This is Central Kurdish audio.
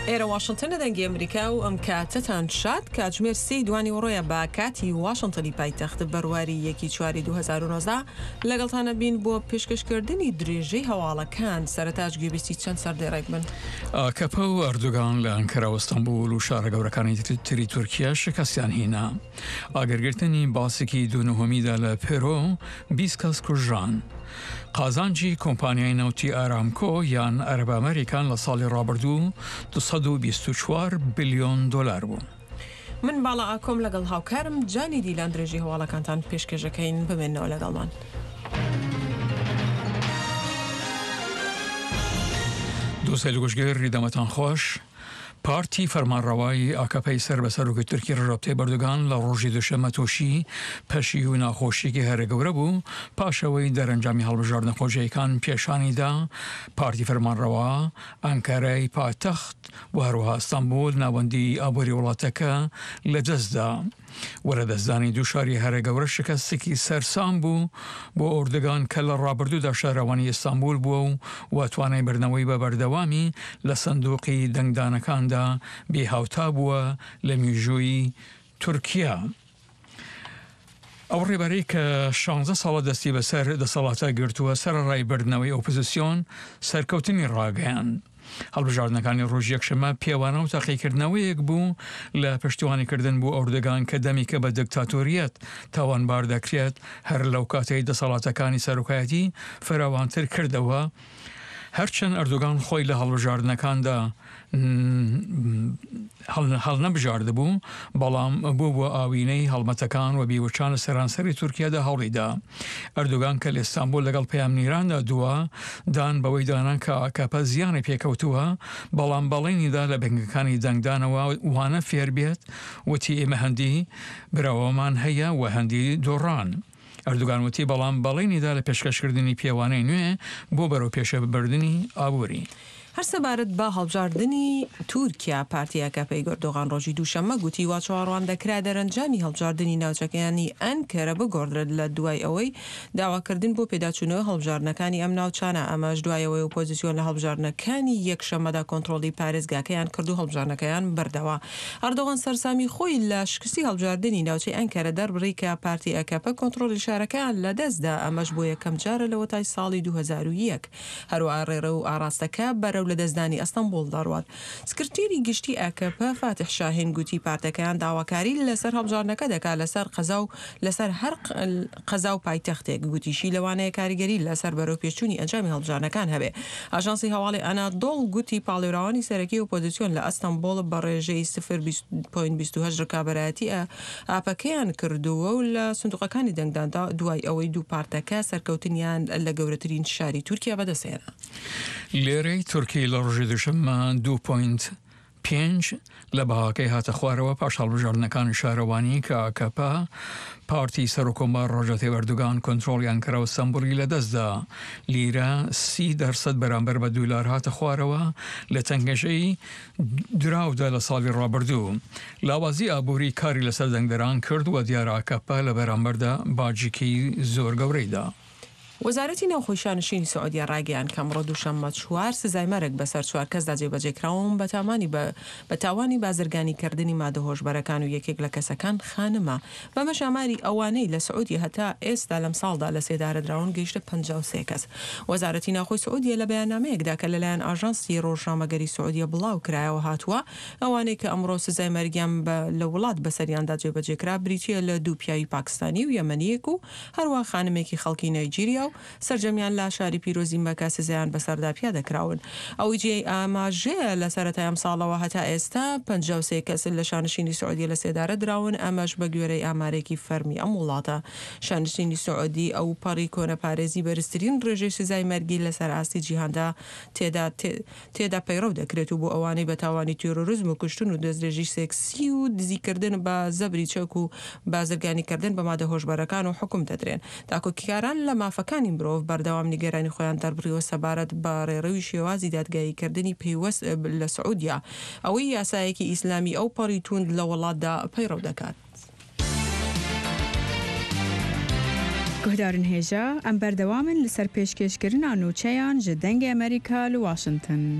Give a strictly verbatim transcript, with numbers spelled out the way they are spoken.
ئێرە واشنتنە دەنگی ئەمریکا و ئەم کاتەتان شاد کاتژمێر سێی دوانی وڕۆیە بە کاتی واشنتنی پایتەخت بەرواری یەکی چواری دوو هەزار و نۆزدە لەگەڵتانە بین بۆ پێشکەشکردنی درێژەی هەواڵەکان سەرەتاش گوێبیستی چەند سەردێڕێک بن. ئاکەپە و ئەردوگان لە ئەنکەرا و ئەستەمبول و شارە گەورەکانی تری تورکیا شکستیان هێنا. ئاگرگرتنی باسێکی دوونەهۆمیدا لە پێرۆ بیست کەس کوژران. قازانجی کۆمپانیای نەوتی ئارامکۆ یان ئەرەب ئەمریکان لە ساڵی ڕابردوو دووسەد و بیست و چوار بلیۆن دۆلار بوو. من باڵا ئاکۆم لەگەڵ هاوکارم جانی دیلان درێژی هەواڵەکانتان پێشکەشەکەین بمێنەوە لەگەڵمان. دۆسەی لەگۆشتگەر ڕیدەمەتان خۆش. پارتی فەرمانڕەوایی ئاکەپەی سەر بە سەرۆکی تورکی ڕەژەپ ئەردۆغان لە ڕۆژی دووشەممە تۆشی پەشی و ناخۆشیێکی هەرە گەورە بوو پاشەوەی دەرەنجامی هەڵبژاردنە خۆشیەکان پیشانیدا. پارتی فەرمانڕەوا ئەنکارای پایتەخت و هەروەها ئەستەمبول ناوەندی ئابووری وڵاتەکە لەدەستدا. وەرەدەستدانی دوو شاری هەرە گەورە شکستێکی سەرسام بوو بۆ ئەردۆغان کە لە ڕابردوودا شارەوانی ئەستەمبول بووە و واتوانای بردنەوەی بە بەردەوامی لە سندوقی دەنگدانەکاندا بێهاوتا بووە لە میژووی تورکیا. ئەو ڕێبەرەی کە شانزە ساڵە دەستی بەسەر دەسەڵاتە گرتووە سەرەڕای بردنەوەی ئۆپۆزیسیۆن سەرکەوتنی ڕاگەیان. هەڵبژاردنەکانی ڕۆژ یەکشەممە پێوانە و تاقیکردنەوەیەک بوو لە پشتیوانیکردن بۆ ئەردۆغان کە دەمیکە بە دکتاتۆریەت تاوانبار دەکرێت هەر لەو کاتەی دەسەڵاتەکانی سەرۆکایەتی فراوانتر کردەوە. هەرچەند ئەردۆغان خۆی لە هەڵبژاردنەکاندا هەڵ نەبژاردە بوو، بەڵام بوو بۆ ئاوینەی هەڵمەتەکان و بیوچان لە سەرانسەری تورکیادا هەڵیدا. ئەردۆغان کە لە ئێستانبول لەگەڵ پەیامنیراندا دووە دان بەوەی دانان کە ئاکەپە زیانی پێکەوتووە، بەڵام بەڵێنیدا لە بنگەکانی دەنگدانەوە وانە فێر بێت وتی ئێمە هەندی براوەمان هەیە و هەندی دۆڕان. ئەردۆغان وتی بەڵام بەڵێنیدا لە پێشکەشکردنی پێوانەی نوێ بۆ بەرەو پێشەبردننی ئابووری. هەر سەبارەت بە هەڵبژاردننی تورکیا پارتی ئاکەپەی ئەردۆغان ڕۆژی دووشەممە گوتی وا چاوەڕوان دەکرا دەرەنجامی هەڵبژاردننی ناوچەکانی ئەنکەرە بگۆڕدرێت لە دوای ئەوەی داواکردن بۆ پێداچوونەوە هەڵبژاردنەکانی ئەم ناوچانە. ئەمەش دوایەوەی ئۆپۆزیسیۆن لە هەڵبژاردنەکانی یەکشەممەدا کۆنتڕۆلی پارێزگاکەیان کرد و هەڵبژاردنەکەیان بردەوە. ئەردۆغان سەرسامی خۆی لە شکستی هەڵبژاردننی ناوچەی ئەنکەرە دەربڕی کە پارتی ئاکەپە کۆنتڕۆلی شارەکەیان لەدەستدا. ئەمەش بۆ یەکەم جارە لەوە تای ساڵی دوو هەزار و یەک. هەروەها ڕێڕە و ئاراستەکە بەرەو لە دەستدانی ئەستەمبول دەڕوات. سکرتێری گشتی ئاکەپە فاتح شاهین گوتی پارتەکەیان داواکاری لەسەر هەڵبژاردنەکە دەکات لەسەر قەزا و لەسەر هەر قەزا و پایتەختێک. گوتیشی لەوانەیە کاریگەری لەسەر بەرەو پێچوونی ئەنجامی هەڵبژاردنەکان هەبێ. ئاژانسی هەواڵی ئەنادۆڵ گوتی پاڵێراوانی سەرەکی ئۆپۆزیسیۆن لە ئەستەمبول بە ڕێژەی صفر پۆینت بیست و هەشت ڕکابەرایەتی ئاپەکەیان کردووە و لە سندوقەکانی دەنگداندا دوای ئەوەی دوو پارتەکە سەرکەوتنیان لە گەورەترین شاری تورکیا بەدەستهێنا. لێرەی تورکی لە ڕۆژی دووشەممە دوو پۆینت پێنج لە بەهاکەی هاتە خوارەوە پاش هەڵبژاردنەکانی شارەوانی کە ئاکەپە پارتی سەرۆکۆمار ڕۆژەتی ئەردۆغان کۆنتڕۆڵیان کەرە و ئەستەمبولی لەدەستدا. لیرە سی دەرسەد بەرامبەر بە دولار هاتە خوارەوە لە تەنگەشەی دراودا لە ساڵی ڕابردوو. لاوازی ئابووری کاری لەسەر دەنگدەران کرد و دیارە ئاکەپە لە بەرامبەردا باجێکی زۆر گەورەیدا. وەزارەتی ناوخۆشیانشینی سعودیا ڕاگەیان کە ئەمڕۆ دووشەممە چوار سزای مەرگ بەسەر چوار کەسدا جێبەجێکراون بە تاوانی بە تاوانی بازرگانیکردنی مادە هۆشبەرەکان و یەکێک لە کەسەکان خانمە. بەمە ژاماری ئەوانەی لە سعودی هەتا ئێستا لەم ساڵدا لە سێدارەدراون گەیشتە پەنجا و سێ کەس. وەزارەتی ناوخۆی سعودیا لە بەیاننامەیەکدا کە لەلایەن ئاژانسی ڕۆژنامەگەری سعودیا بڵاو کرایەوە هاتووە ئەوانەی کە ئەمڕۆ سزای مەرگیان لە وڵات بەسەریاندا جێبەجێکرا بریتیە لە دوو پیاوی پاکستانی و یەمەنیەک و هەروە خانمێکی خەڵکی نایجیریا و سەرجەمیان لە شاری پیرۆزی مەکە سزایان بەسەردا پیا دەکراون. ئەوەی جێ ئاماژەیە لە سەرەتای ئەم ساڵەوە هەتا ئێستا پەنجا و سێ کەس لە شانشینی سعودی لە سێدارە دراون. ئەمەش بە گوێرەی ئامارێکی فەرمی ئەم وڵاتە. شانشینی سعودی ئەو پەڕی کۆنەپارێزی بەرزترین ڕێژەی سزای مەرگی لەسەر ئاستی جیهاندا تێدا تێدا پەیڕەو دەکرێت و بۆ ئەوانەی بە تاوانی تیرۆریزم و کوشتن و دەستدرێژی سێکسی و دزیکردن بە زەبری چەک و بازرگانیکردن بە مادە هۆشبەرەکان و حکوم دەدرێن. تاکۆکیکاران لە مافەکانی مرۆڤ بەردەوام نیگەرانی خۆیان دەربڕیوە سەبارەت بە ڕێڕەوی شێوازی دادگاییکردنی پێیوەست لە سعودیا ئەوەی یاسایەکی ئیسلامی ئەو پەڕی توند لە وڵاتدا پەیڕەو دەکات. گهدارن هێژە ئەم بەردەوامن لەسەر پێشکەشکردنا نووچەیان ji dengê Amerîka li Washington.